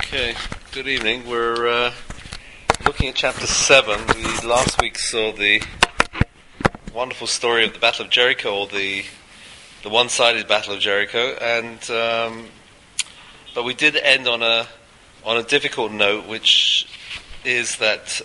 Okay, good evening. We're looking at chapter 7. We last week saw the wonderful story of the Battle of Jericho, or the one-sided Battle of Jericho, and but we did end on a difficult note, which is that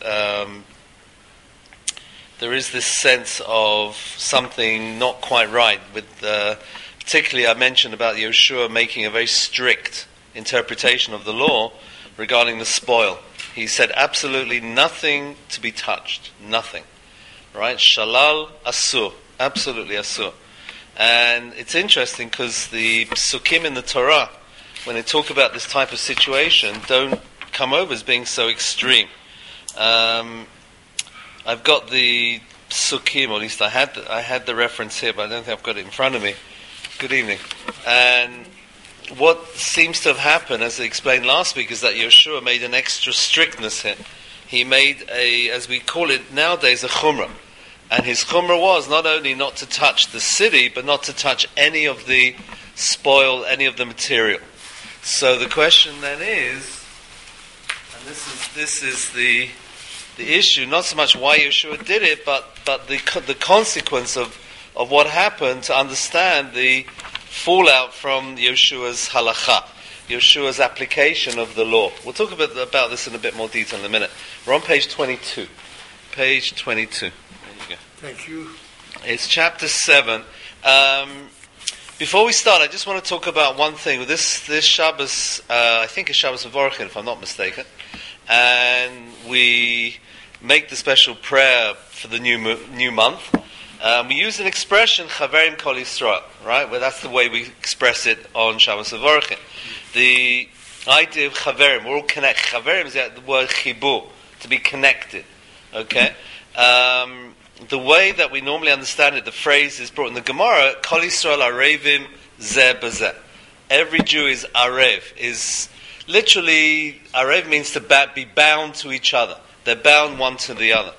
there is this sense of something not quite right. With particularly, I mentioned about Yeshua making a very strict interpretation of the law regarding the spoil. He said absolutely nothing to be touched, nothing, right? Shalal asur, absolutely asur. And it's interesting because the psukim in the Torah, when they talk about this type of situation, don't come over as being so extreme. I've got the psukim, or at least I had the reference here, but I don't think I've got it in front of me. Good evening. And what seems to have happened, as I explained last week, is that Yeshua made an extra strictness here. He made as we call it nowadays, a chumrah. And his chumrah was not only not to touch the city, but not to touch any of the spoil, any of the material. So the question then is, and this is the issue, not so much why Yeshua did it, but the consequence of what happened, to understand the fallout from Yeshua's halakha, Yeshua's application of the law. We'll talk about this in a bit more detail in a minute. We're on page 22. Page 22. There you go. Thank you. It's chapter 7. Before we start, I just want to talk about one thing. This Shabbos, I think it's Shabbos Mevorachin, if I'm not mistaken, and we make the special prayer for the new month. We use an expression, Chaverim Kol Yisrael, right? Well, that's the way we express it on Shabbos Mevorachin. The idea of Chaverim, we're all connected. Chaverim is the word chibur, to be connected. Okay? The way that we normally understand it, the phrase is brought in the Gemara, Kol Yisrael Arevim Zeh B'Zeh. Every Jew is Arev. Is literally, Arev means to be bound to each other. They're bound one to the other.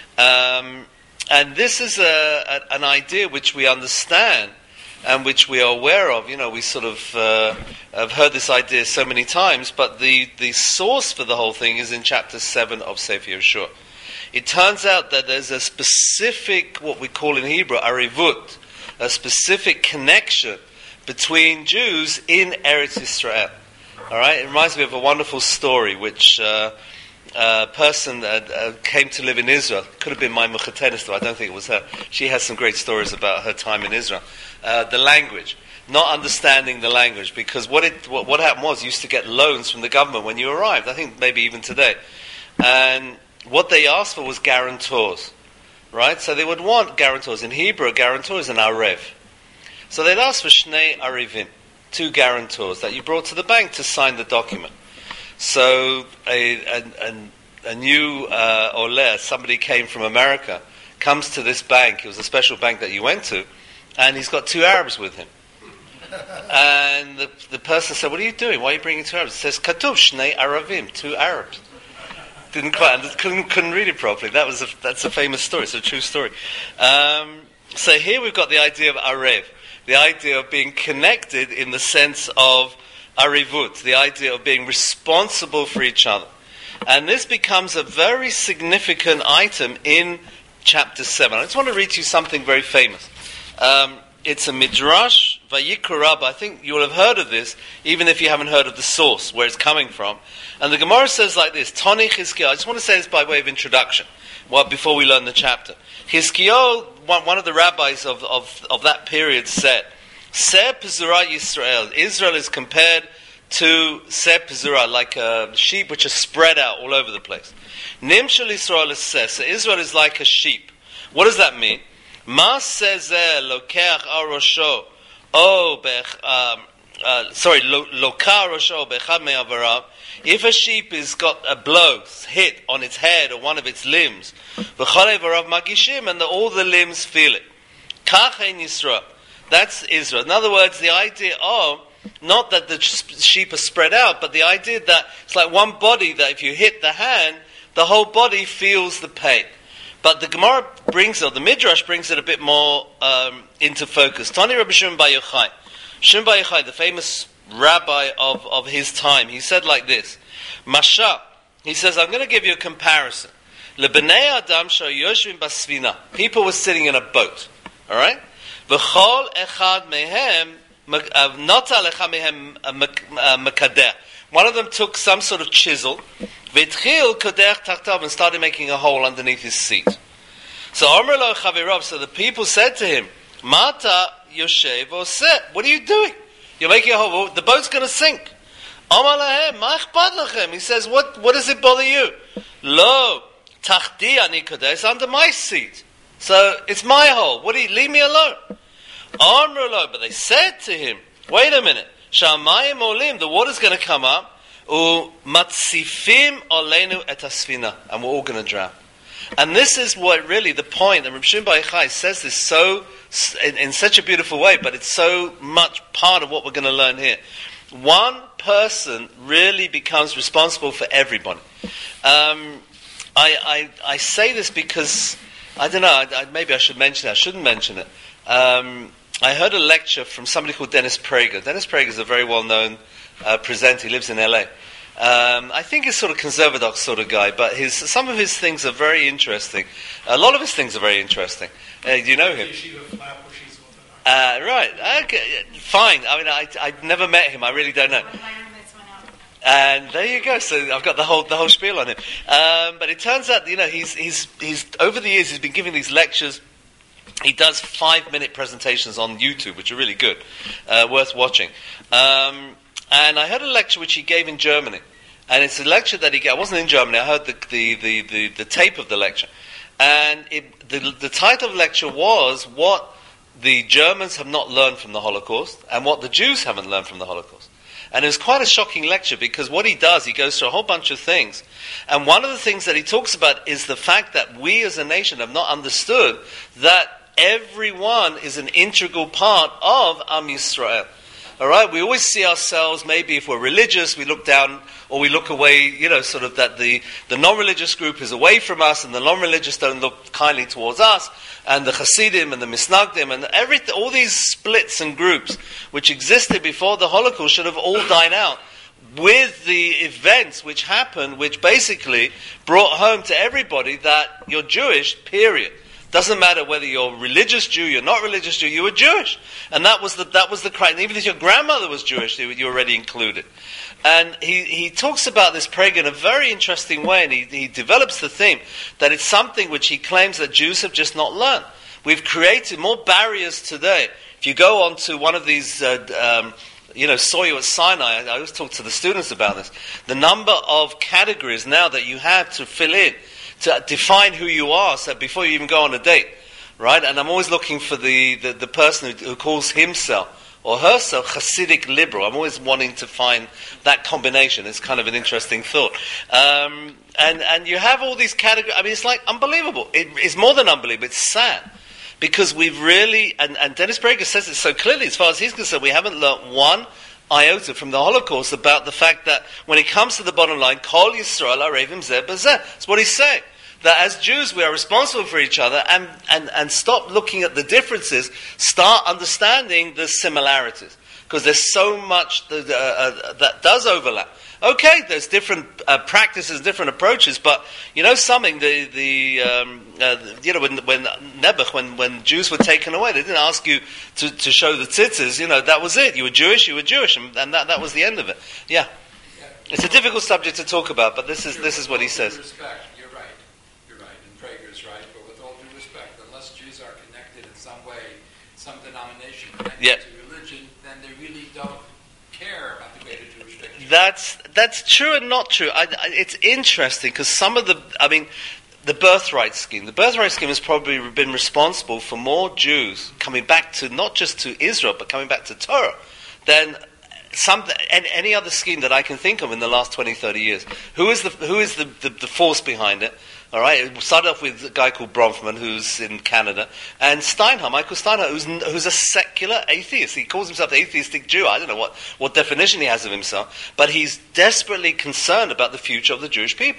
And this is an idea which we understand and which we are aware of. You know, we sort of have heard this idea so many times, but the source for the whole thing is in chapter 7 of Sefer Yeshua. It turns out that there's a specific, what we call in Hebrew, arivut, a specific connection between Jews in Eretz Yisrael. All right? It reminds me of a wonderful story which person that came to live in Israel. Could have been my Muchatenis, though I don't think it was her. She has some great stories about her time in Israel. The language, not understanding the language, because what happened was you used to get loans from the government when you arrived. I think maybe even today, and what they asked for was guarantors, right? So they would want guarantors. In Hebrew, a guarantor is an arev. So they'd ask for shnei arevim, 2 guarantors that you brought to the bank to sign the document. So a new oleh, somebody came from America, comes to this bank. It was a special bank that you went to, and he's got 2 Arabs with him. And the person said, "What are you doing? Why are you bringing 2 Arabs?" It says, "Katuv shnei Aravim, 2 Arabs." Didn't quite, couldn't read it properly. That's a famous story. It's a true story. So here we've got the idea of arev, the idea of being connected in the sense of arivut, the idea of being responsible for each other. And this becomes a very significant item in chapter 7. I just want to read to you something very famous. It's a Midrash, Vayikra Rabbah. I think you will have heard of this, even if you haven't heard of the source, where it's coming from. And the Gemara says like this, Toni Chizkiyahu. I just want to say this by way of introduction, before we learn the chapter. Chizkiyahu, one of the rabbis of that period, said, Seh Pezurah Yisrael. Israel is compared to Seh Pezurah, like a sheep which are spread out all over the place. Nimshal Yisrael is Seh. So Israel is like a sheep. What does that mean? Ma Sezeh Lokeach Arosho. Lokah Rosho Bechad Me'avarav. If a sheep has got a blow, hit on its head or one of its limbs, V'chalei Varav Magishim, and all the limbs feel it. Kach Ein Yisrael. That's Israel. In other words, the idea of, not that the sheep are spread out, but the idea that it's like one body, that if you hit the hand, the whole body feels the pain. But the Gemara brings it, the Midrash brings it a bit more into focus. Tani Rabbi Shimon Bar Yochai. Shimon Bar Yochai, the famous rabbi of his time, he said like this: Masha, he says, I'm going to give you a comparison. Lebnei Adam shoyoshvim basvina. People were sitting in a boat. All right? V'chol echad mehem nota lecha mehem mekadeh. One of them took some sort of chisel, v'itchil kodech tachtav, and started making a hole underneath his seat. So Amar lo chaverov, so the people said to him, Mata yoshev oseh, what are you doing? You're making a hole, the boat's going to sink. Amar lahem, ma echpad lachem, he says, what does it bother you? Lo, tachti ani kodeh, it's under my seat. So it's my hole, leave me alone. Amar lo, but they said to him, wait a minute, Shamayim olim, the water's going to come up, matzifim olenu et asfina, and we're all going to drown. And this is what really the point, and Reb Shimon Bar Yochai says this so in such a beautiful way, but it's so much part of what we're going to learn here. One person really becomes responsible for everybody. I say this because I don't know. Maybe I should mention it. I shouldn't mention it. I heard a lecture from somebody called Dennis Prager. Dennis Prager is a very well-known presenter. He lives in LA. I think he's sort of conservative sort of guy, but some of his things are very interesting. A lot of his things are very interesting. Do you know him? Right. Okay. Fine. I mean, I've never met him. I really don't know. And there you go. So I've got the whole spiel on him. But it turns out, he's over the years he's been giving these lectures. He does 5-minute presentations on YouTube, which are really good, worth watching. And I heard a lecture which he gave in Germany, and it's a lecture that he gave. I wasn't in Germany. I heard the tape of the lecture, and the title of the lecture was "What the Germans have not learned from the Holocaust, and what the Jews haven't learned from the Holocaust." And it was quite a shocking lecture because what he does, he goes through a whole bunch of things. And one of the things that he talks about is the fact that we as a nation have not understood that everyone is an integral part of Am Yisrael. All right, we always see ourselves, maybe if we're religious, we look down or we look away, sort of that the non-religious group is away from us and the non-religious don't look kindly towards us, and the Hasidim and the Misnagdim and all these splits and groups which existed before the Holocaust should have all died out with the events which happened, which basically brought home to everybody that you're Jewish, period. Doesn't matter whether you're a religious Jew, you're not religious Jew, you were Jewish. And that was the crime. Even if your grandmother was Jewish, you were already included. And he talks about this Prager in a very interesting way, and he develops the theme that it's something which he claims that Jews have just not learned. We've created more barriers today. If you go on to one of these, Soyu at Sinai, I always talk to the students about this, the number of categories now that you have to fill in, to define who you are, so before you even go on a date, right? And I'm always looking for the person who calls himself or herself Hasidic liberal. I'm always wanting to find that combination. It's kind of an interesting thought. And you have all these categories. I mean, it's like unbelievable. It's more than unbelievable. It's sad. Because we've really, and Dennis Prager says it so clearly, as far as he's concerned, we haven't learnt one iota from the Holocaust about the fact that when it comes to the bottom line, Kol Yisrael Arevim Zeh B'Zeh. That's what he's saying. That as Jews we are responsible for each other and stop looking at the differences, start understanding the similarities. Because there's so much that does overlap. Okay, there's different practices, different approaches, but something. When Nebuch, when Jews were taken away, they didn't ask you to show the tzitzis. That was it. You were Jewish, and that was the end of it. Yeah, it's a difficult subject to talk about, but this is what he says. You're right, and Prager's right. But with all due respect, unless Jews are connected in some way, some denomination connected to religion, then they really don't care about the greater Jewish picture. That's true and not true. It's interesting because some of the birthright scheme. The birthright scheme has probably been responsible for more Jews coming back to not just to Israel but coming back to Torah than any other scheme that I can think of in the last 20, 30 years. Who is the force behind it? All right, it started off with a guy called Bronfman, who's in Canada, and Michael Steinhardt, who's a secular atheist. He calls himself the atheistic Jew. I don't know what definition he has of himself, but he's desperately concerned about the future of the Jewish people.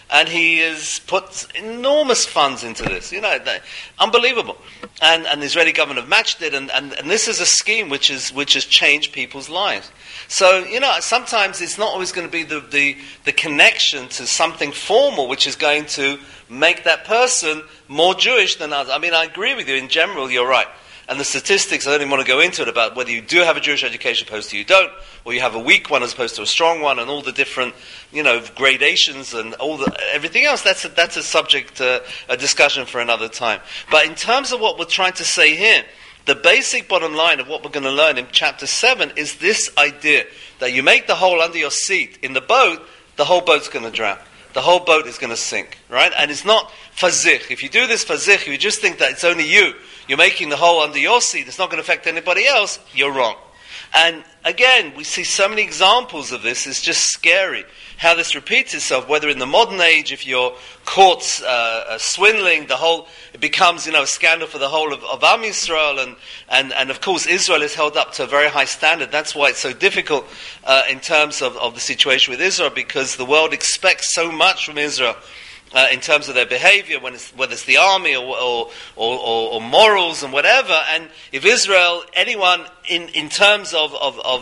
And he has put enormous funds into this, unbelievable. And the Israeli government have matched it, and this is a scheme which has changed people's lives. So, sometimes it's not always going to be the connection to something formal which is going to make that person more Jewish than others. I mean, I agree with you, in general, you're right. And the statistics, I don't even want to go into it, about whether you do have a Jewish education opposed to you don't, or you have a weak one as opposed to a strong one, and all the different, gradations and everything else. That's a subject, a discussion for another time. But in terms of what we're trying to say here, the basic bottom line of what we're going to learn in chapter 7 is this idea that you make the hole under your seat in the boat, the whole boat's going to drown. The whole boat is going to sink, right? And it's not fazich. If you do this fazich, if you just think that it's only you're making the hole under your seat, it's not going to affect anybody else, you're wrong. And again, we see so many examples of this, it's just scary how this repeats itself, whether in the modern age, if you're caught swindling, it becomes, a scandal for the whole of Am Yisrael, and of course Israel is held up to a very high standard. That's why it's so difficult in terms of the situation with Israel, because the world expects so much from Israel. In terms of their behavior, whether it's the army or morals and whatever, and if Israel, anyone in terms of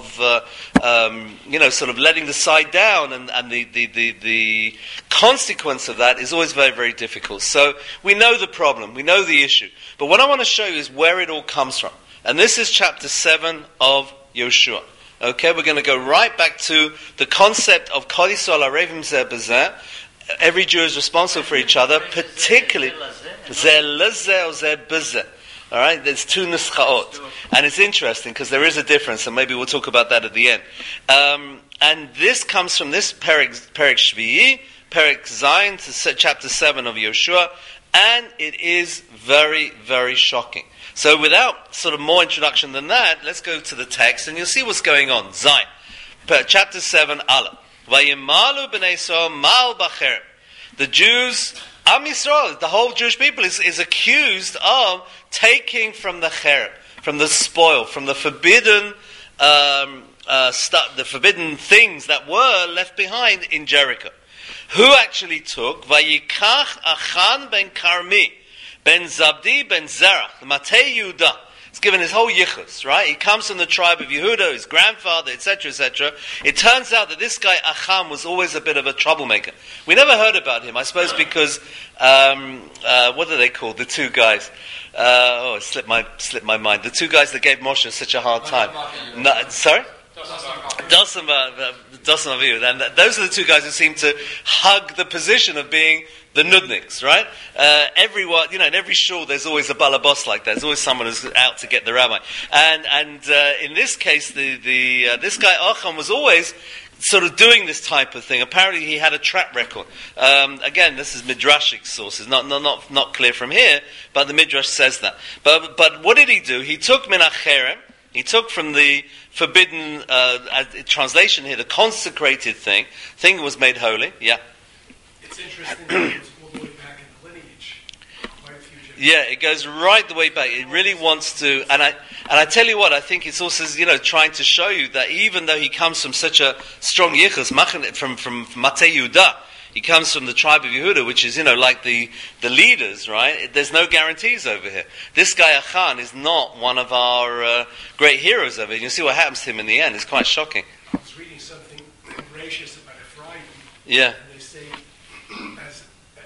sort of letting the side down, and the consequence of that is always very, very difficult. So we know the problem, we know the issue, but what I want to show you is where it all comes from, and this is chapter 7 of Yoshua. Okay, we're going to go right back to the concept of Kol Yisrael Arevim Zeh B'Zeh. Every Jew is responsible for each other, particularly Zeh Lezeh or Zeh B'Zeh. All right, there's two nuschaot, and it's interesting because there is a difference, and maybe we'll talk about that at the end. And this comes from this Perek Shvi'i, Perek Zayin, to chapter 7 of Yoshua, and it is very, very shocking. So, without sort of more introduction than that, let's go to the text, and you'll see what's going on. Zayin, chapter 7, Aleph. Vayimalu b'nei Yisrael mal b'cherem. The Jews, Am Yisrael, the whole Jewish people is accused of taking from the cherem, from the spoil, from the forbidden the forbidden things that were left behind in Jericho. Who actually took? Vayikach Achan ben Karmi, ben Zabdi ben Zerach, the Matei Yehuda. He's given his whole yichus, right? He comes from the tribe of Yehuda, his grandfather, etc., etc. It turns out that this guy, Acham, was always a bit of a troublemaker. We never heard about him, I suppose, because, what are they called? The two guys. It slipped my mind. The two guys that gave Moshe such a hard time. Sorry? Dosan Avihu. And those are the two guys who seem to hug the position of being the nudniks, right? Everyone, in every shul there's always a balabos like that. There's always someone who's out to get the rabbi. And in this case, this guy Acham was always sort of doing this type of thing. Apparently, he had a track record. Again, this is midrashic sources, not clear from here, but the midrash says that. But what did he do? He took min hacherem. He took from the forbidden translation here, the consecrated thing that was made holy. Yeah. It's interesting that it goes all the way back in the lineage. Quite a few generations. Yeah, it goes right the way back. It really wants to, and I tell you what, I think it's also trying to show you that even though he comes from such a strong yichus, from Matei Yehuda, he comes from the tribe of Yehuda, which is like the leaders, right? There's no guarantees over here. This guy Achan is not one of our great heroes over here. You see what happens to him in the end. It's quite shocking. I was reading something gracious about Ephraim. Yeah. And they say, as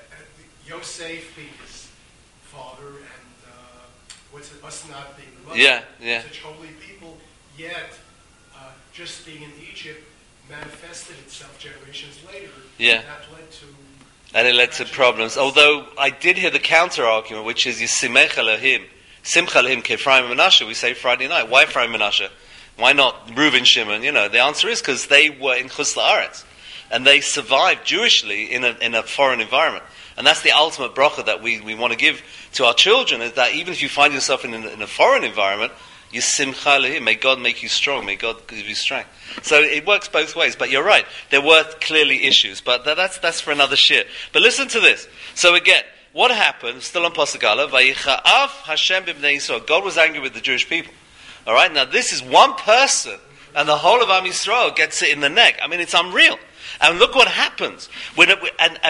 Yosef being his father, and us not being the mother, such holy people, yet just being in Egypt manifested itself generations later. Yeah. And it led to problems. Although I did hear the counter argument, which is Yisimech Elohim, Simcha Elohim K'Ephraim and Menashe. We say Friday night. Why Ephraim and Menashe? Why not Reuven, Shimon? The answer is because they were in Chutz La'aretz, and they survived Jewishly in a foreign environment. And that's the ultimate bracha that we want to give to our children, is that even if you find yourself in a foreign environment, Yisimcha Elohim, may God make you strong, may God give you strength. So it works both ways, but you're right, there were clearly issues, but that's for another shir. But listen to this. So again, what happened, still on Pasuk Aleph, Vayicha'af Hashem b'bnei Yisrael, God was angry with the Jewish people. Alright, now this is one person, and the whole of Am Yisrael gets it in the neck. I mean, it's unreal. And look what happens.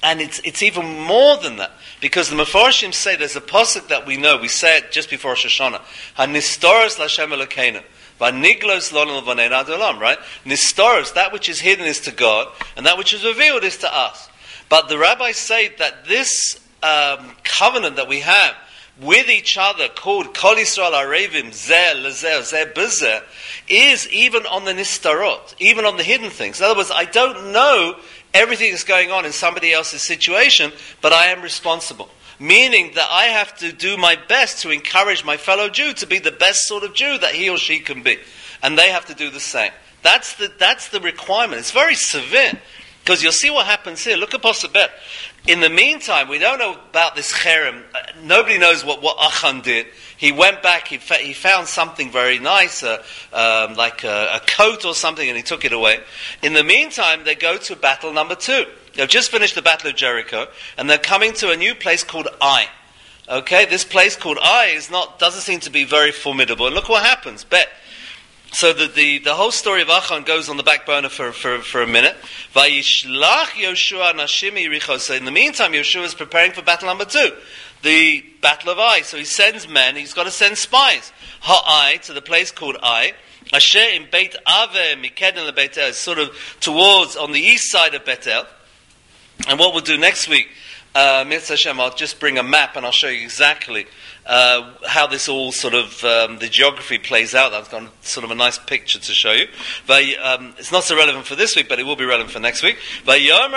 And it's even more than that, because the Mefarshim say there's a pasuk that we know. We say it just before Rosh Hashanah. Hanistoros l'Hashem Elokeinu, v'niglos lonu l'vanei ad olam. Right? Nistoros, that which is hidden is to God, and that which is revealed is to us. But the rabbis say that this covenant that we have with each other, called Kol Yisrael Arevim Zeh Lezer Zeh B'Zeh, is even on the nistarot, even on the hidden things. In other words, I don't know everything that's going on in somebody else's situation, but I am responsible. Meaning that I have to do my best to encourage my fellow Jew to be the best sort of Jew that he or she can be. And they have to do the same. That's the requirement. It's very severe. Because you'll see what happens here. Look at Pasuk Bet. In the meantime, we don't know about this cherem. Nobody knows what Achan did. He went back, he found something very nice, like a coat or something, and he took it away. In the meantime, they go to battle number 2. They've just finished the Battle of Jericho, and they're coming to a new place called Ai. Okay, this place called Ai doesn't seem to be very formidable. And look what happens. Bet. So the whole story of Achan goes on the back burner for a minute. Vayishlach Yoshua Nashim Yericho. So in the meantime, Yoshua is preparing for battle number 2, the Battle of Ai. So he sends men. He's got to send spies. Ha'ai, to the place called Ai. Asher in Beit Aveh Mikeden LeBeitel, sort of towards on the east side of Bethel. And what we'll do next week, Mitzvah Hashem, I'll just bring a map and I'll show you exactly how this all sort of the geography plays out. I've got sort of a nice picture to show you. It's not so relevant for this week, but it will be relevant for next week. At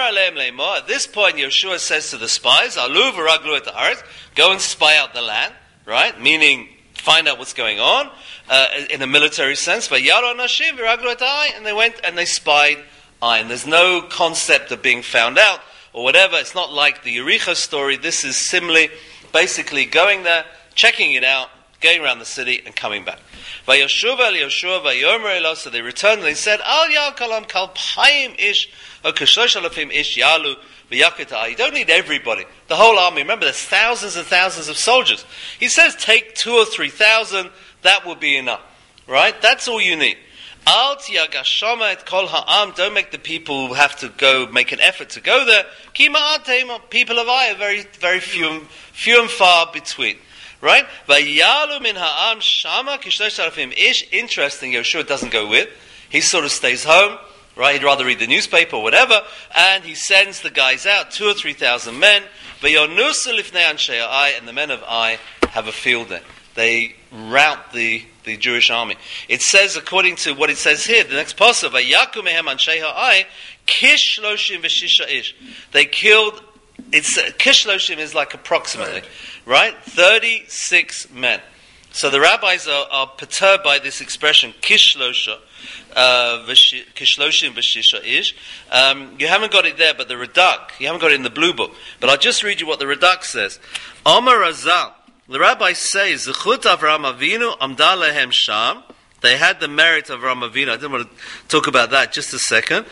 this point, Yeshua says to the spies, "Alu v'raglu et haaretz," go and spy out the land, right? Meaning, find out what's going on in a military sense. And they went and they spied Ai. And there's no concept of being found out or whatever. It's not like the Yericho story. This is similarly, basically going there, checking it out, going around the city, and coming back. So they returned and they said, Al yal kalam kalpayim ish, or kishlosh alafim ish yalu, v'yakita. You don't need everybody. The whole army. Remember, there's thousands and thousands of soldiers. He says, take 2,000 or 3,000. That will be enough. Right? That's all you need. Al tiyagashama et kol ha'am. Don't make the people who have to go make an effort to go there. Kima people of Ai are very, very few and far between. Right? Vayalu min ha'am shama kishlosh alafim ish. Interesting, Yeshua doesn't go with. He sort of stays home. Right? He'd rather read the newspaper or whatever. And he sends the guys out, 2,000 or 3,000 men. Vayonusu lifnei anshei Ai, and the men of Ai have a field day. They rout the Jewish army. It says, according to what it says here, the next passage, Vayaku mehem anshei ha'ai, kish loshim v'shisha ish. They killed, kish loshim is like approximately, right? 36 men. So the rabbis are perturbed by this expression, kish loshim v'shisha ish. You haven't got it there, but the Radak, you haven't got it in the blue book. But I'll just read you what the Radak says. Amar Razal, the rabbis say, Zechut Avraham Avinu amda lehem sham. They had the merit of Avraham Avinu. I didn't want to talk about that just a second.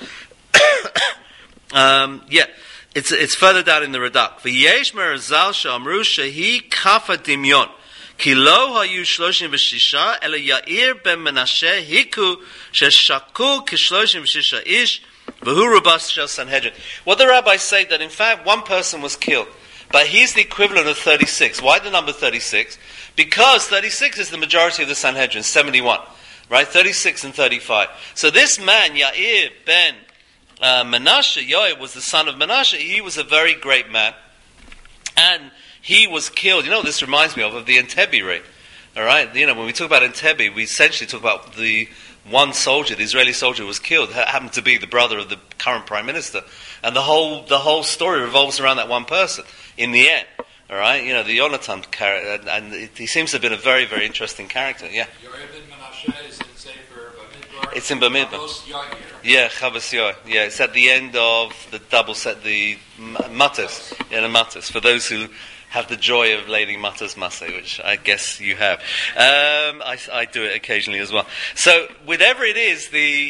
It's further down in the Radak. V'yesh merazal she'amru shehi kafa dimyon. Ki lo hayu shloshim v'shisha ela Yair ben Menashe hiku sheshaku kishloshim v'shisha ish v'hu rubas shel Sanhedrin. What the rabbis say that in fact one person was killed. But he's the equivalent of 36. Why the number 36? Because 36 is the majority of the Sanhedrin, 71. Right? 36 and 35. So this man, Yair ben Menashe, Yoav was the son of Menashe. He was a very great man. And he was killed. You know what this reminds me of the Entebbe raid. Alright? You know, when we talk about Entebbe, we essentially talk about the one soldier, the Israeli soldier who was killed, happened to be the brother of the current prime minister. And the whole story revolves around that one person. In the end, all right, you know, the Yonatan character, and he seems to have been a very, very interesting character. Yeah. Your Ibn Menashe is in Sefer Bamidbar. It's in Bamidbar. Yeah, Chavos Yair. Yeah, it's at the end of the double set, the Matas. Yeah, the Matas. For those who have the joy of lading Matas Maseh, which I guess you have. I do it occasionally as well. So, whatever it is,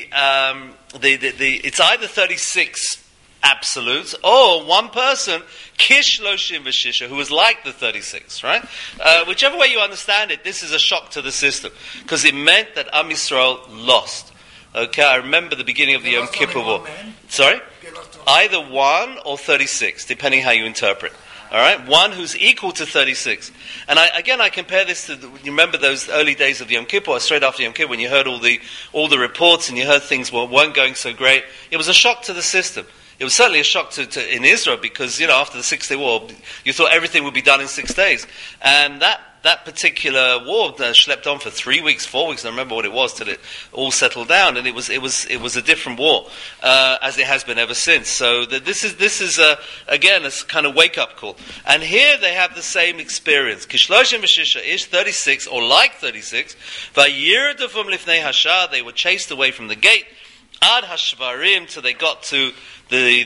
it's either 36 absolutes, or one person, Kish Loshim V'Shisha, who was like the 36, right? Whichever way you understand it, this is a shock to the system, because it meant that Am Yisrael lost. Okay, I remember the beginning of the Yom Kippur War. Sorry? They lost Either 1 or 36, depending how you interpret. All right, 1 who's equal to 36. And I compare this to, you remember those early days of Yom Kippur, or straight after Yom Kippur, when you heard all the reports and you heard things weren't going so great. It was a shock to the system. It was certainly a shock to in Israel, because after the 6 Day War, you thought everything would be done in 6 days, and that particular war schlepped on for 3 weeks, 4 weeks. I don't remember what it was till it all settled down, and it was a different war, as it has been ever since. So this is again a kind of wake up call. And here they have the same experience. Kishloshim v'shisha ish 36, or like 36. Vayirdu from lifnei hashar, they were chased away from the gate. Ad hashvarim, till they got to the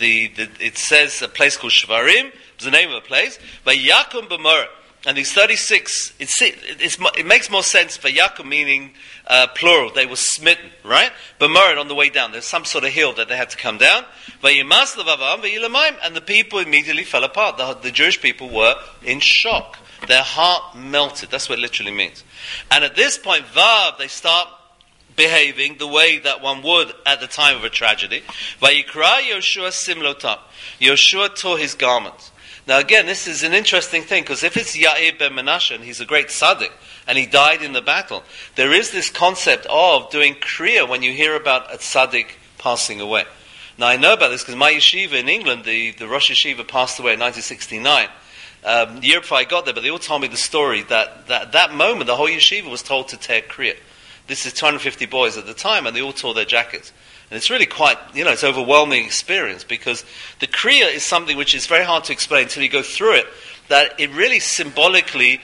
it says a place called Shvarim. It's the name of a place. Vayakum b'morah. And these 36, it makes more sense for Yakum, meaning plural. They were smitten, right? B'morah, on the way down. There's some sort of hill that they had to come down. Vayimas levavam v'yilamayim, and the people immediately fell apart. The Jewish people were in shock. Their heart melted. That's what it literally means. And at this point, Vav, they start behaving the way that one would at the time of a tragedy. Vayikra Yoshua simlotam. Yoshua tore his garments. Now again, this is an interesting thing, because if it's Yair ben Menashe, and he's a great tzaddik, and he died in the battle, there is this concept of doing kriya when you hear about a tzaddik passing away. Now I know about this because my yeshiva in England, the Rosh Yeshiva, passed away in 1969. The year before I got there, but they all told me the story that moment the whole yeshiva was told to tear kriya. This is 250 boys at the time, and they all tore their jackets. And it's really quite, it's an overwhelming experience, because the kriya is something which is very hard to explain until you go through it, that it really symbolically,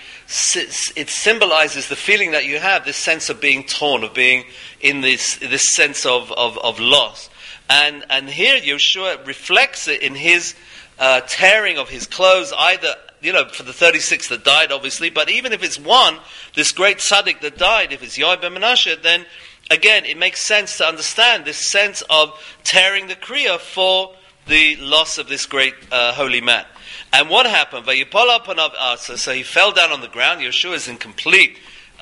it symbolizes the feeling that you have, this sense of being torn, of being in this sense of loss. And here Yeshua reflects it in his tearing of his clothes, either for the 36 that died, obviously, but even if it's one, this great tzaddik that died, if it's Yair ben Menashe, then again, it makes sense to understand this sense of tearing the kriya for the loss of this great holy man. And what happened? So he fell down on the ground. Yeshua is in complete,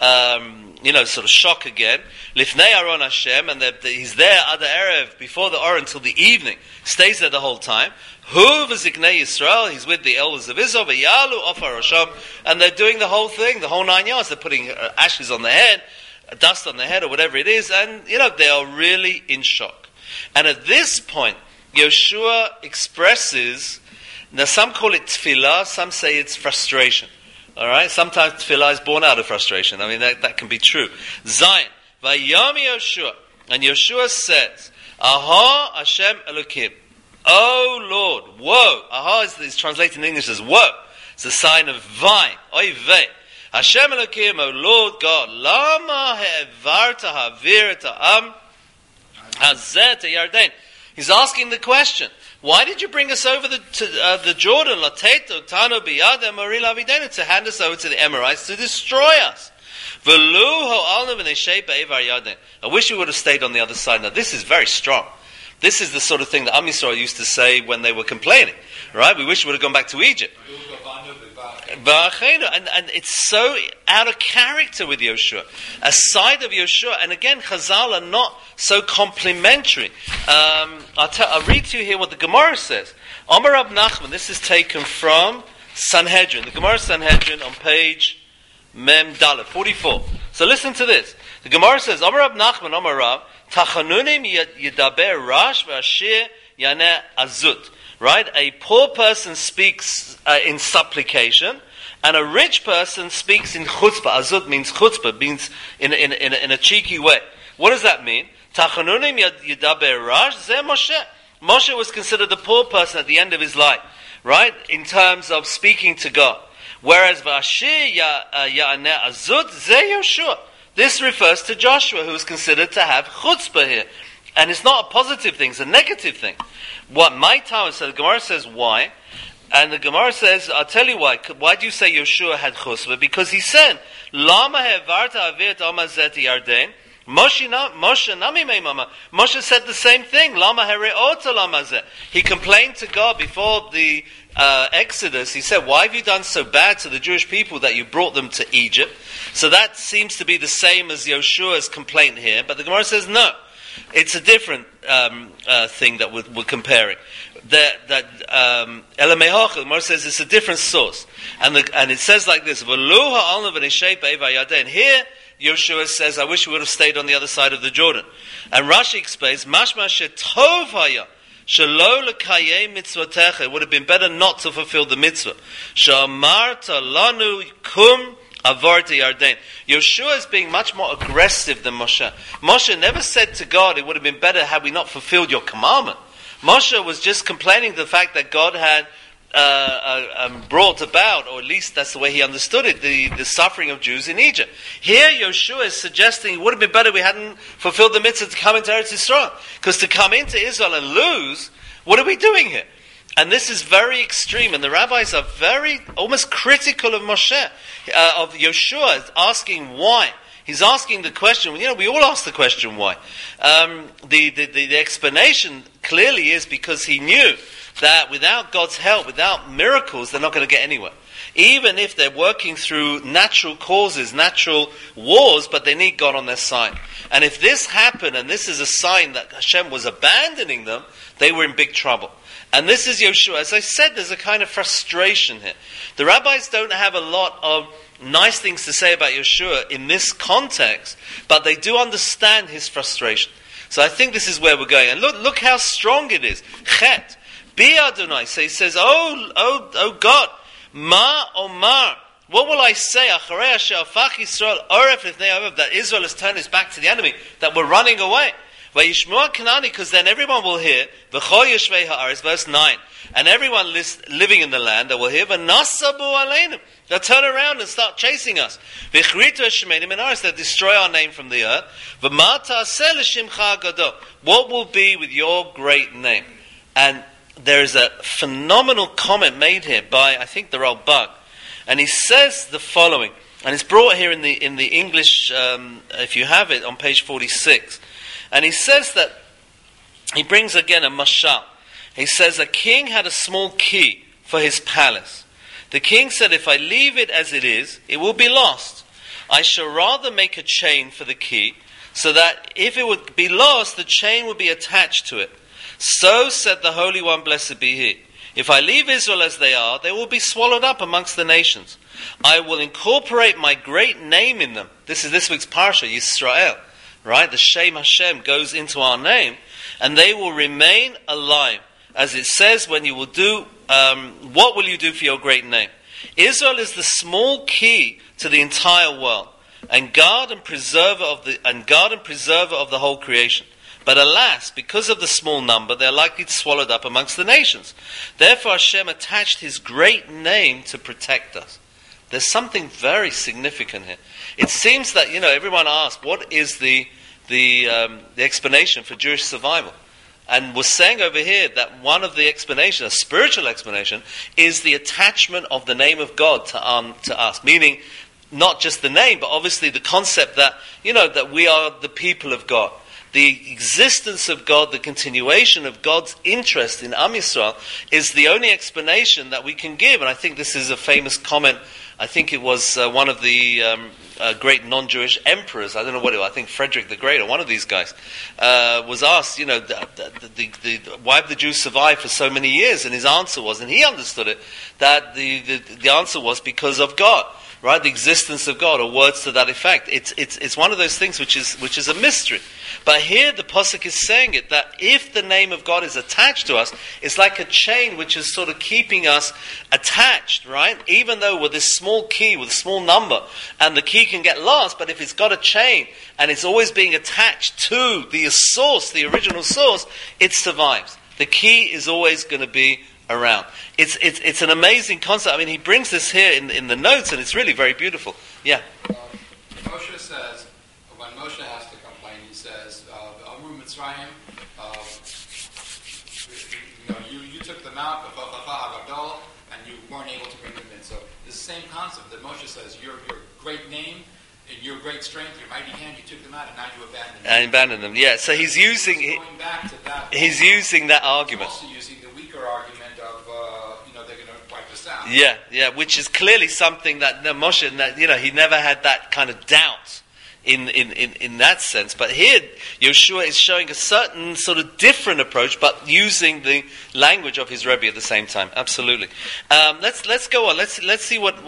sort of shock again. Lifnei Aron Hashem, and he's there at the Erev, before the Or, until the evening. Stays there the whole time. Hu v'ziknei Yisrael, he's with the elders of Israel, v'yalu ofar Rosham, and they're doing the whole thing, the whole 9 yards. They're putting ashes on their head, dust on their head, or whatever it is, and they are really in shock. And at this point, Yeshua expresses, now some call it tefillah, some say it's frustration. All right, sometimes tefillah is born out of frustration. I mean, that can be true. Zion, vayami Yeshua, and Yeshua says, Aha Hashem Elokim, oh Lord, woe. Aha is translated in English as woe. It's a sign of vai, oy vei. Hashem Elokim, O Lord God, lama he'evarta ha'avir et ha'am hazeh Yarden. He's asking the question, why did you bring us over the Jordan, lateto tano biyad emori lavidenu, to hand us over to the Amorites to destroy us? V'lu ho'alnu v'neshei be'evar Yarden. I wish we would have stayed on the other side. Now this is very strong. This is the sort of thing that Am Yisrael used to say when they were complaining. Right? We wish we would have gone back to Egypt. And it's so out of character with Yeshua. A side of Yeshua, and again, Chazal are not so complimentary. I'll read to you here what the Gemara says. Amar Rab Nachman, this is taken from Sanhedrin. The Gemara Sanhedrin on page Mem Dalet, 44. So listen to this. The Gemara says, Amar Rab Nachman, Amar Rab, Tachanunim yidaber rash v'ashir yaneh azut. Right? A poor person speaks in supplication, and a rich person speaks in chutzpah. Azut means chutzpah, means in a cheeky way. What does that mean? Tachanunim yidaber rash zeh Moshe. Moshe was considered the poor person at the end of his life, right? In terms of speaking to God. Whereas v'ashir yaneh azut zeh Yoshua. This refers to Joshua, who is considered to have chutzpah here. And it's not a positive thing, it's a negative thing. What my Talmud says, the Gemara says why, and the Gemara says, I'll tell you why. Why do you say Yeshua had chutzpah? Because he said, Lama he'varta avir amazet Yarden, Moshe nami meimama. Moshe said the same thing. Lama here'ota lamazet. He complained to God before the Exodus. He said, why have you done so bad to the Jewish people that you brought them to Egypt? So that seems to be the same as Yeshua's complaint here. But the Gemara says, no. It's a different thing that we're comparing. That Elamehoch, the Gemara says it's a different source, and it says like this: and here Yeshua says, "I wish we would have stayed on the other side of the Jordan." And Rashi explains, "Mashma shetov haya shelo lekayem mitzvotecha." It would have been better not to fulfill the mitzvah. Shamarta lanu kum. Yeshua is being much more aggressive than Moshe. Moshe never said to God, it would have been better had we not fulfilled your commandment. Moshe was just complaining the fact that God had brought about, or at least that's the way he understood it, the suffering of Jews in Egypt. Here Yeshua is suggesting it would have been better we hadn't fulfilled the mitzvah to come into Eretz Yisrael. Because to come into Israel and lose, what are we doing here? And this is very extreme, and the rabbis are very, almost critical of Moshe, of Yeshua, asking why. He's asking the question, we all ask the question why. The explanation clearly is because he knew that without God's help, without miracles, they're not going to get anywhere. Even if they're working through natural causes, natural wars, but they need God on their side. And if this happened, and this is a sign that Hashem was abandoning them, they were in big trouble. And this is Yeshua. As I said, there's a kind of frustration here. The rabbis don't have a lot of nice things to say about Yeshua in this context, but they do understand his frustration. So I think this is where we're going. And look how strong it is. Chet, Bi Adonai. So he says, oh God, Ma Omar. What will I say? That Israel has turned his back to the enemy, that we're running away. Because then everyone will hear, verse 9, and everyone living in the land that will hear, they'll turn around and start chasing us. They'll destroy our name from the earth. What will be with your great name? And there is a phenomenal comment made here by, I think, the Ralbag. And he says the following, and it's brought here in the English, if you have it, on page 46. And he says that, he brings again a mashal. He says a king had a small key for his palace. The king said, if I leave it as it is, it will be lost. I shall rather make a chain for the key, so that if it would be lost, the chain would be attached to it. So said the Holy One, blessed be He. If I leave Israel as they are, they will be swallowed up amongst the nations. I will incorporate my great name in them. This is this week's parsha, Yisrael. Right? The Shem Hashem goes into our name, and they will remain alive. As it says, when you will do, what will you do for your great name? Israel is the small key to the entire world, and guard and preserver of the whole creation. But alas, because of the small number, they are likely to be swallowed up amongst the nations. Therefore Hashem attached His great name to protect us. There's something very significant here. It seems that, everyone asks, what is the explanation for Jewish survival? And we're saying over here that one of the explanations, a spiritual explanation, is the attachment of the name of God to us. Meaning, not just the name, but obviously the concept that, that we are the people of God. The existence of God, the continuation of God's interest in Am Yisrael is the only explanation that we can give. And I think this is a famous comment. I think it was one of the great non-Jewish emperors. I don't know what it was. I think Frederick the Great, or one of these guys, was asked, why have the Jews survived for so many years? And his answer was, and he understood it, that the answer was because of God. Right, the existence of God, or words to that effect. It's one of those things which is a mystery. But here the Pasuk is saying it, that if the name of God is attached to us, it's like a chain which is sort of keeping us attached, right? Even though with this small key, with a small number, and the key can get lost, but if it's got a chain, and it's always being attached to the source, the original source, it survives. The key is always going to be around. It's an amazing concept. I mean, he brings this here in the notes, and it's really very beautiful. Yeah. Moshe says, when Moshe has to complain, he says, Amru Mitzrayim, you took them out, and you weren't able to bring them in. So it's the same concept that Moshe says, your great name, and your great strength, your mighty hand, you took them out, and now you abandoned them. And abandoned them, yeah. So he's using going back to that. He's using that argument. He's also using the weaker argument of, they're going to wipe us out. Yeah, which is clearly something that Moshe, he never had that kind of doubt in that sense. But here, Yeshua is showing a certain sort of different approach, but using the language of his Rebbe at the same time. Absolutely. Let's go on. Let's see what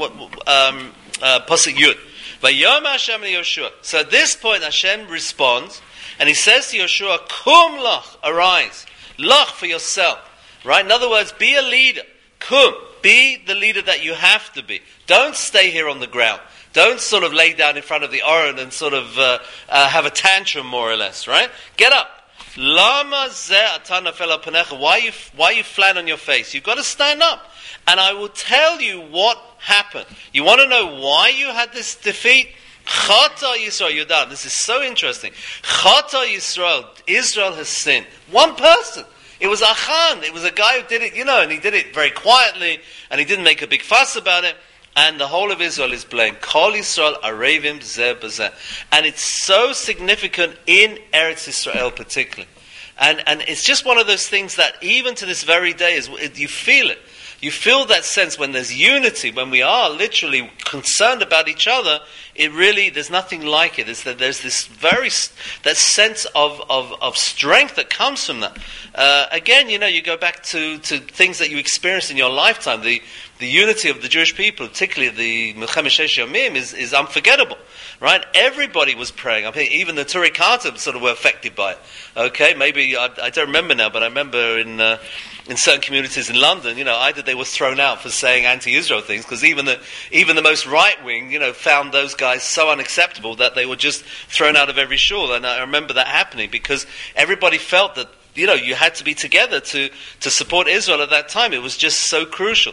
Pasuk Yud. Vayom Hashem Yoshua. So at this point, Hashem responds, and he says to Yoshua, "Kum lach, arise, lach for yourself." Right? In other words, be a leader. Kum, be the leader that you have to be. Don't stay here on the ground. Don't sort of lay down in front of the Aron and sort of have a tantrum, more or less. Right? Get up. Lama zeh ata nafel al panecha. Why are you flat on your face? You've got to stand up, and I will tell you what happened. You want to know why you had this defeat? Chata Yisrael, Yudan. This is so interesting. Chata Yisrael, Israel has sinned. One person. It was Achan. It was a guy who did it, and he did it very quietly, and he didn't make a big fuss about it. And the whole of Israel is blamed. Kol Yisrael arevim zeh b'zeh. And it's so significant in Eretz Israel particularly. And it's just one of those things that even to this very day, you feel it. You feel that sense when there's unity, when we are literally concerned about each other. It really, there's nothing like it. There's this that sense of strength that comes from that. Again, you go back to things that you experienced in your lifetime. The unity of the Jewish people, particularly the Milchemet Sheish Yomim, is unforgettable. Right? Everybody was praying. I think even the Turei Katan sort of were affected by it. Okay, maybe I don't remember now, but I remember in certain communities in London, either they were thrown out for saying anti-Israel things, because even the most right wing, found those guys so unacceptable that they were just thrown out of every shul. And I remember that happening because everybody felt that you had to be together to support Israel at that time. It was just so crucial.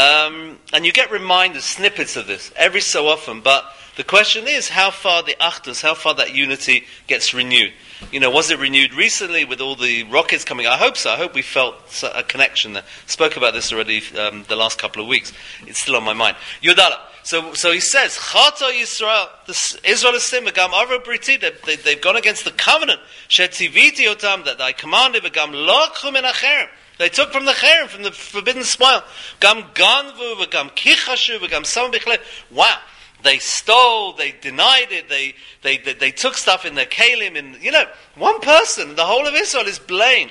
And you get reminders, snippets of this every so often. But the question is how far the achdus, how far that unity gets renewed. Was it renewed recently with all the rockets coming? I hope so. I hope we felt a connection there. Spoke about this already the last couple of weeks. It's still on my mind. Yodala. So he says, Chata Yisrael, Israel is sin, V'gam Avra Briti, they've gone against the covenant, Shetziviti Otam, that I commanded, V'gam Lokhu min HaCherem. They took from the Cherem, from the forbidden spoil. Gam Ganvu, V'gam Kichashu, V'gam Sam Bichle. Wow. They stole, they denied it, they took stuff in their kalim, and one person, the whole of Israel is blamed.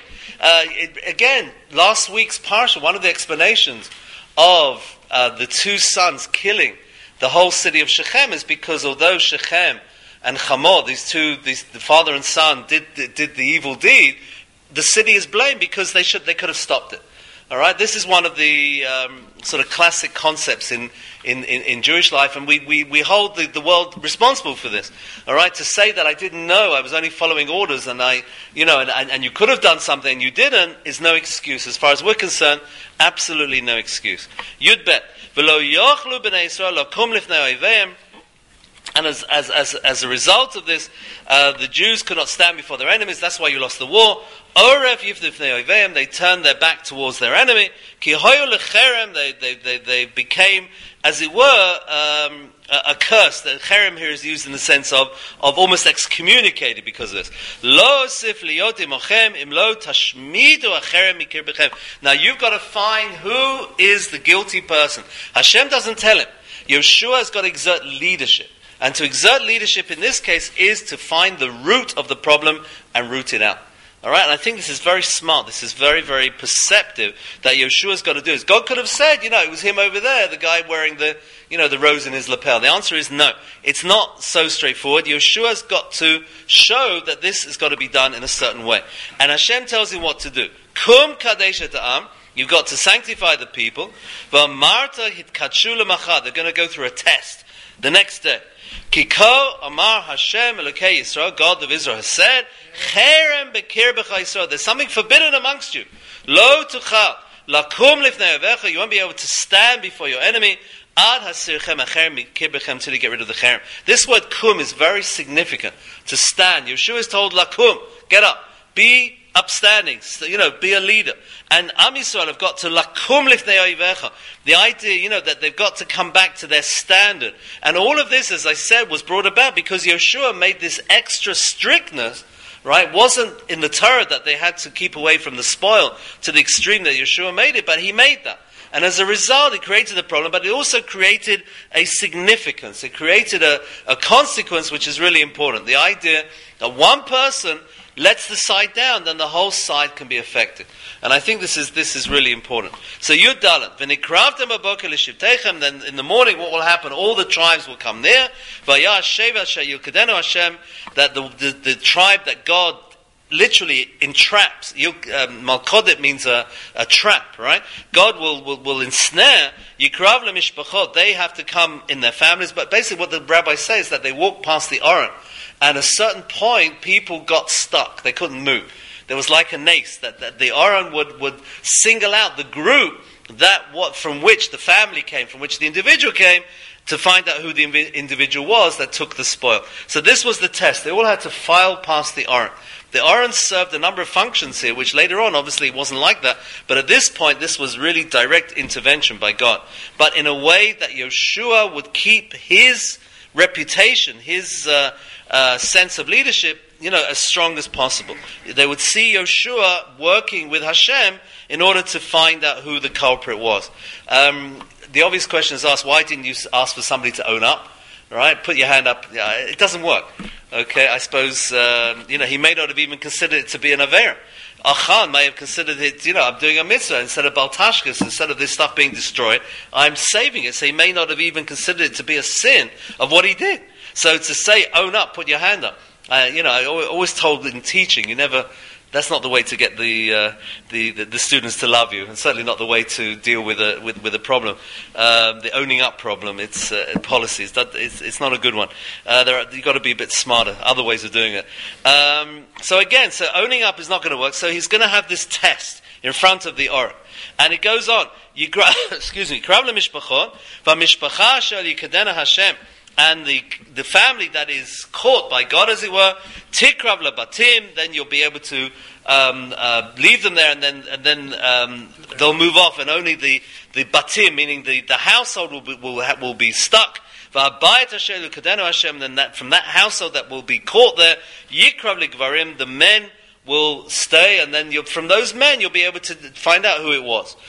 Again, last week's parsha, one of the explanations of the two sons killing the whole city of Shechem is because although Shechem and Hamor, the father and son, did the evil deed, the city is blamed because they could have stopped it. All right, this is one of the sort of classic concepts in Jewish life, and we hold the world responsible for this. All right, to say that I didn't know, I was only following orders, and and you could have done something and you didn't, is no excuse. As far as we're concerned, absolutely no excuse. Yud bet v'lo yochlu b'nei Yisrael lo kum lifnei oiveim. And as a result of this, the Jews could not stand before their enemies. That's why you lost the war. Oref yifnei oiveim, they turned their back towards their enemy. Ki hoyu lecherem, they became, as it were, a curse. The cherem here is used in the sense of almost excommunicated because of this. Lo sif liyot imochem im lo tashmidu acherem mikir bechem. Now you've got to find who is the guilty person. Hashem doesn't tell him. Yeshua has got to exert leadership. And to exert leadership in this case is to find the root of the problem and root it out. All right, and I think this is very smart. This is very, very perceptive that Yeshua's got to do this. God could have said, it was him over there, the guy wearing the rose in his lapel. The answer is no. It's not so straightforward. Yeshua's got to show that this has got to be done in a certain way. And Hashem tells him what to do. Kum kadesh et ha'am. You've got to sanctify the people. V'amarta hitkadshu l'machad. They're going to go through a test the next day. Kiko Amar Hashem Elokei Yisrael, God of Israel has said, Cherem bekirbecha Yisrael. There's something forbidden amongst you. Lo tuchal lakum lifnei avecha. You won't be able to stand before your enemy. Ad hasirchem acherem mikirbechem, till you get rid of the cherem. This word kum is very significant. To stand. Yeshua is told lakum, get up, be upstanding, be a leader. And Am Yisrael have got to lakum lifnei oivecha. The idea, that they've got to come back to their standard. And all of this, as I said, was brought about because Yeshua made this extra strictness, right? It wasn't in the Torah that they had to keep away from the spoil to the extreme that Yeshua made it, but he made that. And as a result, it created a problem, but it also created a significance. It created a consequence which is really important. The idea that one person lets the side down, then the whole side can be affected. And I think this is really important. So Yud Dalet, v'nikravtem b'boker l'shivteichem, then in the morning what will happen? All the tribes will come there. V'yah sheva sheyukadenu Hashem, that the tribe that God literally entraps. Malkodet means a trap, right? God will ensnare. Yikrav lemishpachot, they have to come in their families. But basically what the rabbi says is that they walk past the Aron. And at a certain point, people got stuck. They couldn't move. There was like a nace that the Aron would single out the group from which the family came, from which the individual came, to find out who the individual was that took the spoil. So this was the test. They all had to file past the Aron. The Aron served a number of functions here, which later on, obviously, it wasn't like that. But at this point, this was really direct intervention by God. But in a way that Yeshua would keep his reputation, his sense of leadership, as strong as possible. They would see Yeshua working with Hashem in order to find out who the culprit was. The obvious question is asked, why didn't you ask for somebody to own up? Right? Put your hand up. It doesn't work. Okay, I suppose, he may not have even considered it to be an Aveira. Achan may have considered it, I'm doing a mitzvah instead of Baltashkas, instead of this stuff being destroyed, I'm saving it. So he may not have even considered it to be a sin of what he did. So to say, own up, put your hand up. I always told in teaching, that's not the way to get the students to love you, and certainly not the way to deal with a problem. The owning up problem, it's policies. It's not a good one. You've got to be a bit smarter. Other ways of doing it. So owning up is not going to work. So he's going to have this test in front of the Aron, and it goes on. Krav le'mishpachot, v'mishpacha shel yikadena Hashem. And the family that is caught by God, as it were, tikrav lebatim, then you'll be able to leave them there, and then they'll move off, and only the batim, meaning the household, will be stuck. V'abayit asher l'kadenu Hashem, then from that household that will be caught there, yikrav legvarim, the men will stay, and then from those men you'll be able to find out who it was.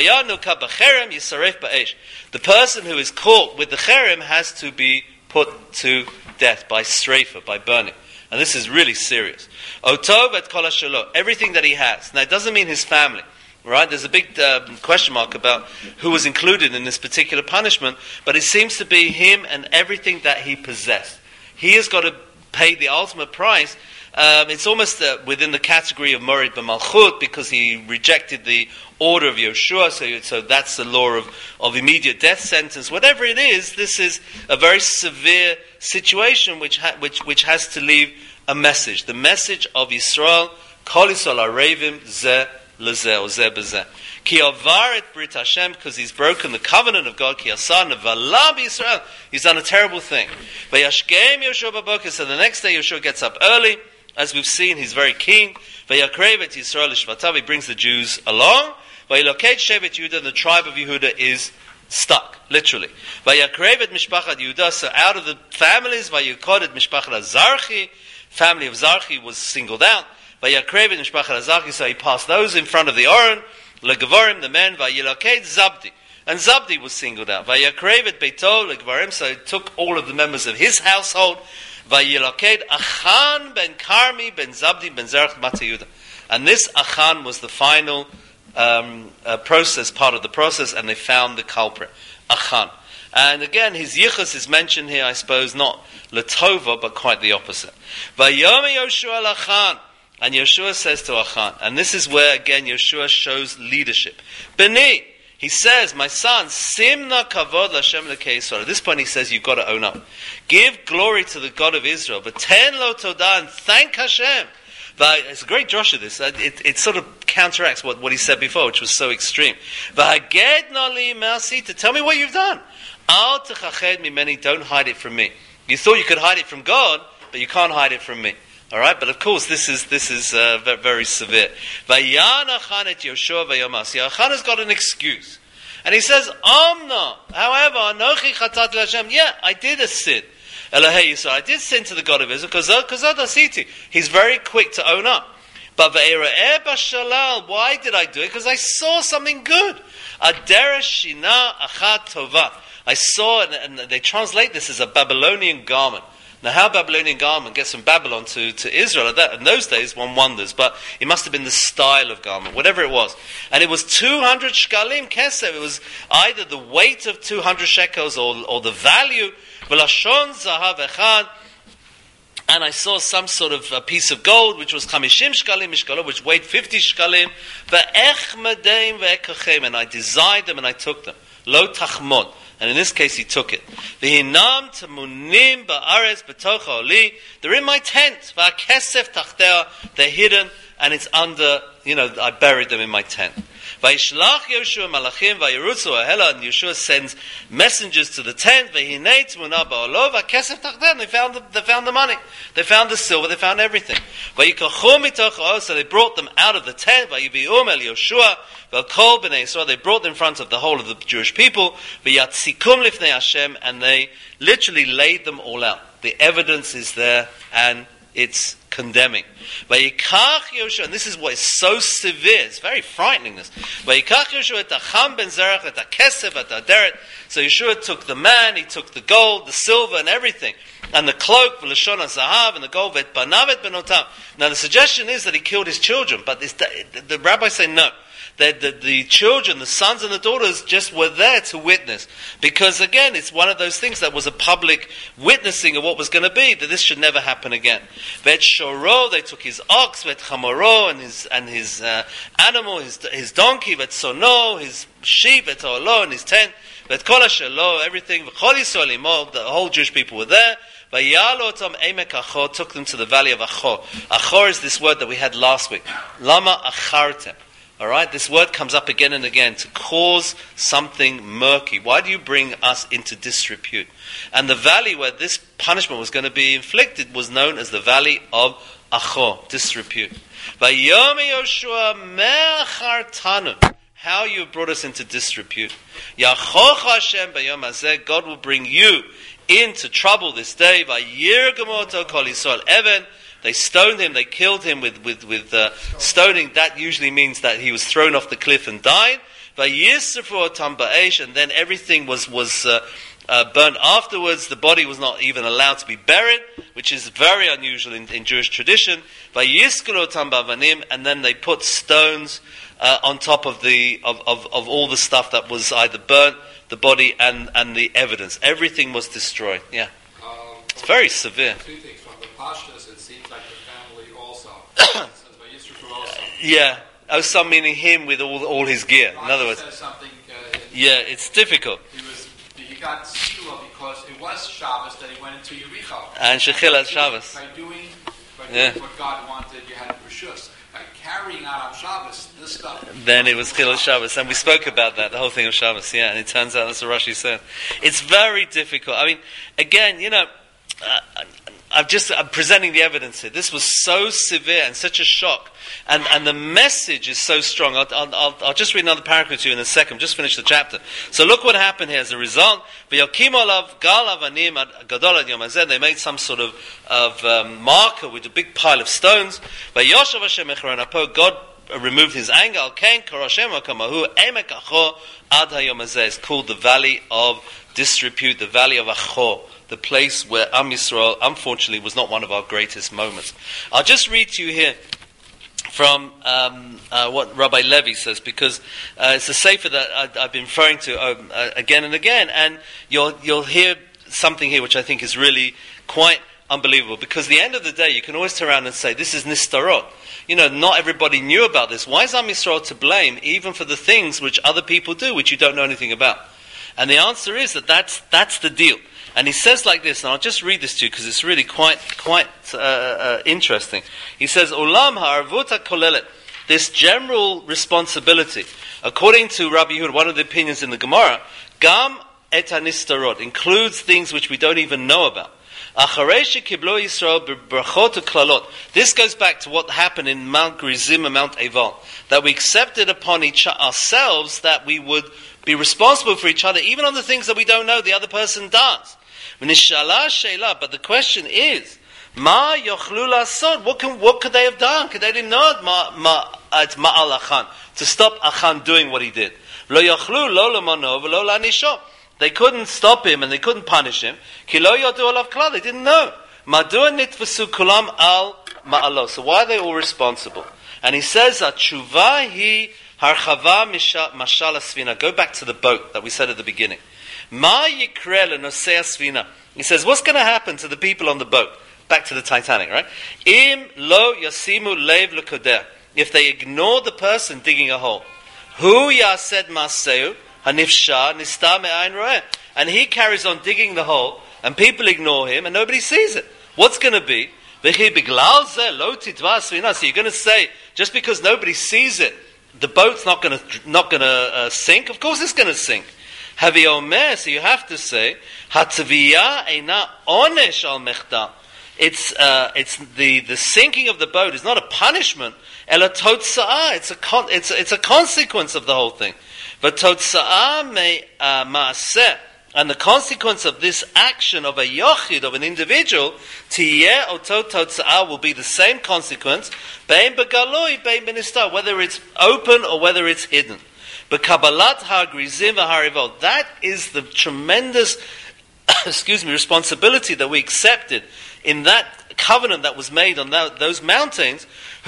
The person who is caught with the cherem has to be put to death by strafer, by burning. And this is really serious. Otov et kol hashelo, everything that he has. Now it doesn't mean his family. Right? There's a big question mark about who was included in this particular punishment, but it seems to be him and everything that he possessed. He has got to pay the ultimate price. It's almost within the category of Morid b'malchut, because he rejected the order of Yeshua, so that's the law of immediate death sentence. Whatever it is, this is a very severe situation which has to leave a message. The message of Yisrael, Kol Yisrael Arevim Zeh Lezeh or Zeh B'Zeh. Ki avar et brit Hashem, because he's broken the covenant of God. Ki asar nevala b'Yisrael, he's done a terrible thing. Vayashkem Yeshua b'boker, so the next day Yeshua gets up early. As we've seen, he's very keen. Vayakrev et Yisrael l'shvatav, he brings the Jews along. Vayiloket shevet Yehuda, the tribe of Yehuda is stuck, literally. Vayakrev et mishpachat Yehuda, so out of the families, vayukod et mishpachat Azarchi, family of Zarchi was singled out. Vayakrev et mishpachat Azarchi, so he passed those in front of the Aron. Legavorim, the men, vayiloket Zabdi. And Zabdi was singled out. Vayakrev et beito legavarim, so he took all of the members of his household. Vayilaked Achan ben Karmi ben Zabdi ben Zerach Mat Yehuda. And this Achan was the final process, part of the process, and they found the culprit, Achan. And again, his yichus is mentioned here, I suppose, not Latova, but quite the opposite. Vayom Yoshua Achan. And Yeshua says to Achan, and this is where, again, Yeshua shows leadership. Beni, he says, my son, Simna Kavod Lashem Lekei Yisrael. At this point he says, you've got to own up. Give glory to the God of Israel. But ten lo todah, and thank Hashem. But it's a great Joshua, this. It sort of counteracts what he said before, which was so extreme. V'haged nali mercy, to tell me what you've done. Al techached mimeni, don't hide it from me. You thought you could hide it from God, but you can't hide it from me. All right, but of course this is very severe. Vayan Achan et Yoshua vayomas. Achan has got an excuse, and he says, "Amna, however, anochi chatat l'Hashem. Yeah, I did a sin. Elahei Yisrael, I did sin to the God of Israel. Kazad asiti. He's very quick to own up. But ve'era'eh b'shalal, why did I do it? Because I saw something good. Aderesh shina achat tova. I saw, and they translate this as a Babylonian garment. Now, how a Babylonian garment gets from Babylon to Israel, in those days, one wonders, but it must have been the style of garment, whatever it was. And it was 200 shkalim kesef. It was either the weight of 200 shekels or the value. V'lashon zahav echad. And I saw some sort of a piece of gold, which was 50 shkalim mishkalo, which weighed 50 shkalim. Ve'ech medeim ve'ekachem. And I desired them and I took them. Lo tachmod. And in this case, he took it. V'hinam tamunim ba'aretz b'tocha oli. They're in my tent. V'akesef tachtea. They're hidden, and it's under. I buried them in my tent. V'yishlach Yoshua malachim v'yirutzu ahela. And Yeshua sends messengers to the tent. V'hinei tmuna ba'olo v'akesef tachtea. And they found the money. They found the silver. They found everything. V'yikachu mitocha o. So they brought them out of the tent. V'yivi'um el Yoshua. V'kol b'nei Yisrael. They brought them in front of the whole of the Jewish people. V'yatzikum lifnei Hashem. And they literally laid them all out. The evidence is there, and it's condemning. Vayikach Yoshua, and this is what is so severe, it's very frightening this. Vayikach Yoshua et hacham ben zerach et hakesef et haderet. So Yeshua took the man, he took the gold, the silver and everything, and the cloak, v'lashon hazahav, and the gold, v'et banav et benotam. Now the suggestion is that he killed his children, but the rabbis say no. The children, the sons and the daughters just were there to witness. Because again, it's one of those things that was a public witnessing of what was going to be, that this should never happen again. Vet shoro, they took his ox, vet chamoro, and his animal, his donkey, vet sono, his sheep, vet olo, and his tent, vet kol ashelo, everything, v'chol Yisrael imo, the whole Jewish people were there. Vayalo otam emek achor, took them to the valley of Achor. Achor is this word that we had last week. Lama achartem. Alright, this word comes up again and again to cause something murky. Why do you bring us into disrepute? And the valley where this punishment was going to be inflicted was known as the valley of Achor, disrepute. Vayom Yoshua me'achartanu. How you brought us into disrepute. Yachoch Hashem bayom hazeh. God will bring you into trouble this day. Vayirgamoto kol Yisrael even. They stoned him, they killed him with stoning. That usually means that he was thrown off the cliff and died. And then everything was burnt afterwards. The body was not even allowed to be buried, which is very unusual in Jewish tradition. And then they put stones on top of all the stuff that was either burnt, the body and the evidence. Everything was destroyed. Yeah. It's very severe. Two things. From the Pashtas, it seems like the family also. Yeah. Oh, some meaning him with all his gear. In other words, it's difficult. He got Sila because it was Shabbos that he went into Yericho. And Shechilat Shabbos. By doing what God wanted, you had Rishus. By carrying out on Shabbos this stuff. Then it was Chilat Shabbos, and we spoke about that, the whole thing of Shabbos. Yeah, and it turns out that's what Rashi said. It's very difficult. I mean, again, I'm presenting the evidence here. This was so severe and such a shock, and the message is so strong. I'll just read another paragraph to you in a second. Just finish the chapter. So look what happened here as a result. They made some sort of marker with a big pile of stones. God removed his anger. It's called the Valley of Disrepute, the Valley of Achor, the place where Am Yisrael, unfortunately, was not one of our greatest moments. I'll just read to you here from what Rabbi Levi says, because it's a sefer that I've been referring to again and again, and you'll hear something here which I think is really quite unbelievable, because at the end of the day, you can always turn around and say, this is Nistarot. Not everybody knew about this. Why is Am Yisrael to blame, even for the things which other people do, which you don't know anything about? And the answer is that's the deal. And he says like this, and I'll just read this to you because it's really quite interesting. He says, Olam ha'arvuta kolelet, this general responsibility, according to Rabbi Yehuda, one of the opinions in the Gemara, gam et hanistarot, includes things which we don't even know about. This goes back to what happened in Mount Gerizim and Mount Eval, that we accepted upon ourselves that we would be responsible for each other, even on the things that we don't know the other person does. But the question is, Ma yochlu lasod. What could they have done? Could they didn't know it's ma'al achan to stop achan doing what he did? Lo yochlu lo lamano v'lo lanisho. They couldn't stop him and they couldn't punish him. Ki lo yodu alav klal. They didn't know. Madua nitvasu kulam al ma'alo. So why are they all responsible? And he says that tshuva hi harchava mashal asvina. Go back to the boat that we said at the beginning. Ma yikre lenosei asvina. He says, what's going to happen to the people on the boat? Back to the Titanic, right? Im lo yasimu lev lekodeh. If they ignore the person digging a hole. Hu yased maseu hanifsha nista me'ayin roeh. And he carries on digging the hole, and people ignore him, and nobody sees it. What's going to be? So you're going to say, just because nobody sees it, the boat's not going to sink? Of course it's going to sink. So you have to say, it's the sinking of the boat is not a punishment. It's a consequence of the whole thing. But and the consequence of this action of a yochid, of an individual, will be the same consequence, whether it's open or whether it's hidden. That is the tremendous responsibility that we accepted in that covenant that was made on those mountains.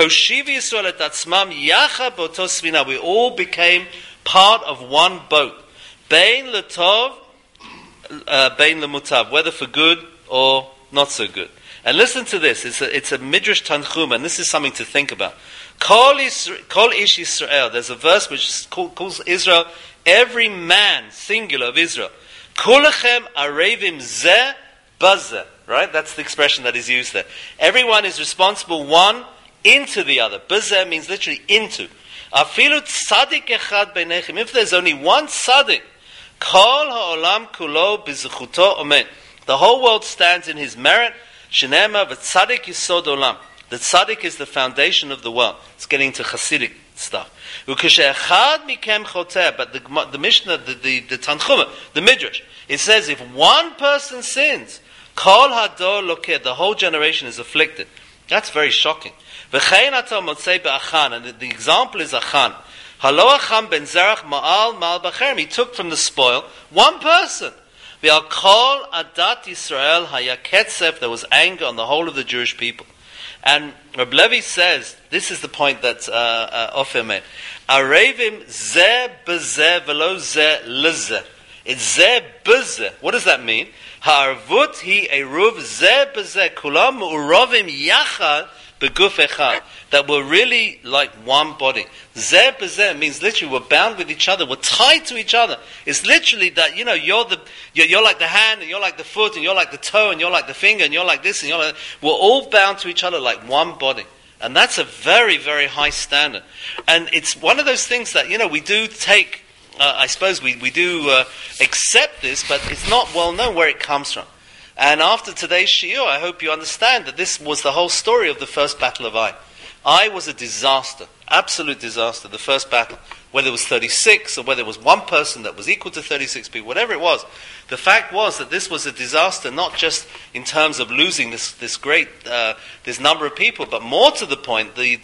We all became part of one boat. Bein letov, bein lemutav, whether for good or not so good. And listen to this. It's a midrash tanchum, and this is something to think about. Kol ish Yisrael. There's a verse which calls Israel every man, singular of Israel. Kulachem arevim zeh bazeh. Right? That's the expression that is used there. Everyone is responsible one into the other. Bazeh means literally into. Afilu tzadik echad beinechem. If there's only one tzadik, kol ha'olam kulo b'zechuto omen. The whole world stands in his merit. Shenema v'tzadik yisod olam. The tzaddik is the foundation of the world. It's getting to Hasidic stuff. But the Mishnah, the Tanchuma, the Midrash, it says if one person sins, kol hador lokeh, the whole generation is afflicted. That's very shocking. And the example is Achan. Halo Achan ben Zerach ma'al ma'al b'cherem. He took from the spoil one person. V'al kol adat Yisrael hayaketzef. There was anger on the whole of the Jewish people. And Reb Levi says, this is the point that Ofer made. Arevim zeh b'zeh v'lo zeh l'zeh. It's zeh b'zeh. What does that mean? Ha'arvut hi eruv zeh b'zeh kulam u'rovim yachad beguf echad. That we're really like one body. Zeh b'zeh means literally we're bound with each other. We're tied to each other. It's literally that, you're like the hand, and you're like the foot, and you're like the toe, and you're like the finger, and you're like this, and you're like that. We're all bound to each other like one body. And that's a very, very high standard. And it's one of those things that, we do take, I suppose we do accept this, but it's not well known where it comes from. And after today's shiur, I hope you understand that this was the whole story of the first battle of Ai. Ai was a disaster, absolute disaster, the first battle. Whether it was 36 or whether it was one person that was equal to 36 people, whatever it was. The fact was that this was a disaster, not just in terms of losing this great, this number of people, but more to the point, the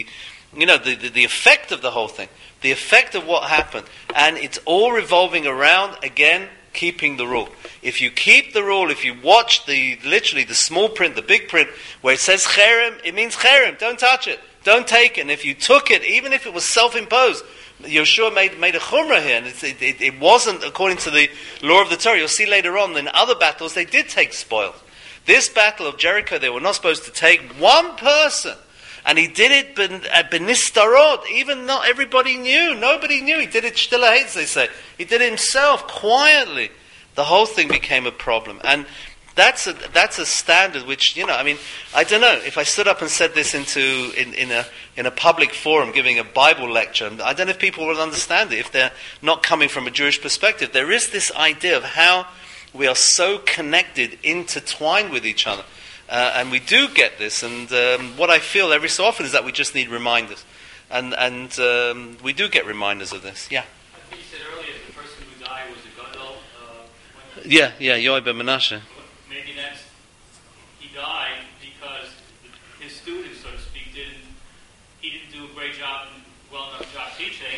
effect of the whole thing, the effect of what happened. And it's all revolving around, again, keeping the rule. If you keep the rule, if you watch literally the small print, the big print, where it says cherem, it means cherem. Don't touch it. Don't take it. And if you took it, even if it was self-imposed, Yeshua made a chumrah here, and it wasn't according to the law of the Torah. You'll see later on in other battles they did take spoil. This battle of Jericho, they were not supposed to take one person. And he did it benistarot. Even not everybody knew. Nobody knew. He did it shtilahetz, they say. He did it himself, quietly. The whole thing became a problem. And that's a standard which, I don't know. If I stood up and said this in a public forum, giving a Bible lecture, I don't know if people will understand it, if they're not coming from a Jewish perspective. There is this idea of how we are so connected, intertwined with each other. And we do get this, and what I feel every so often is that we just need reminders. And we do get reminders of this. Yeah? I think you said earlier the person who died was a gadol. Yoai ben Menashe. Maybe he died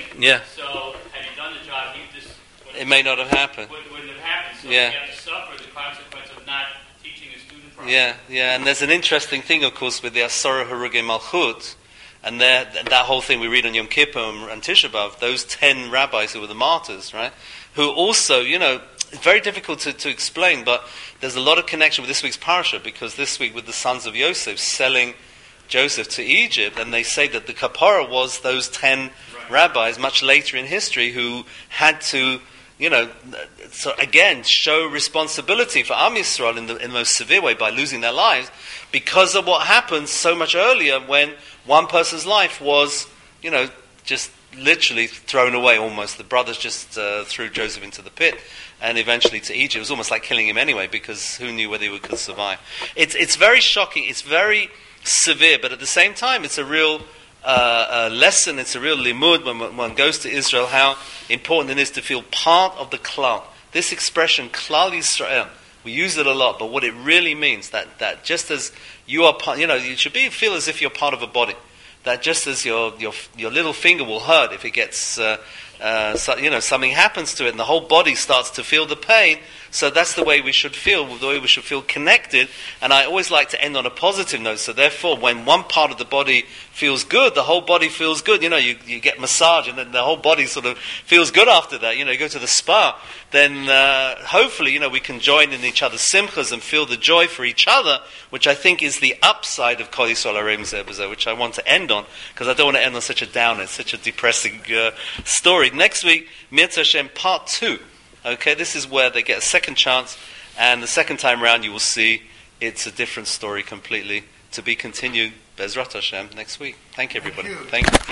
Yeah. So had he done the job, it may not have happened. Wouldn't have happened. So Yeah. you have to suffer the consequence of not teaching a student properly. Yeah, and there's an interesting thing, of course, with the Asara Harugei Malchut, and that whole thing we read on Yom Kippur and Tisha B'Av, those 10 rabbis who were the martyrs, right? Who also, it's very difficult to explain, but there's a lot of connection with this week's parasha, because this week with the sons of Yosef selling Joseph to Egypt, and they say that the kapara was those 10 rabbis much later in history who had to, so again, show responsibility for Am Yisrael in the most severe way by losing their lives because of what happened so much earlier when one person's life was, just literally thrown away almost. The brothers just threw Joseph into the pit and eventually to Egypt. It was almost like killing him anyway, because who knew whether he could survive. It's very shocking. It's very severe, but at the same time, it's a real lesson. It's a real limud when one goes to Israel, how important it is to feel part of the klal. This expression, klal Yisrael, we use it a lot, but what it really means, that just as you are part, you should feel as if you're part of a body. That just as your little finger will hurt if it gets, something happens to it and the whole body starts to feel the pain, so that's the way we should feel, the way we should feel connected. And I always like to end on a positive note, so therefore when one part of the body feels good, the whole body feels good. You get massage and then the whole body sort of feels good after that. You go to the spa, then hopefully, we can join in each other's simchas and feel the joy for each other, which I think is the upside of Kol Yisrael Arem Zeh B'Zeh, which I want to end on, because I don't want to end on such a downer, such a depressing story. Next week, Mirza Hashem, part 2. Okay, this is where they get a second chance, and the second time round you will see it's a different story completely, to be continued, Bezrat Hashem, next week. Thank you, everybody. Thank you.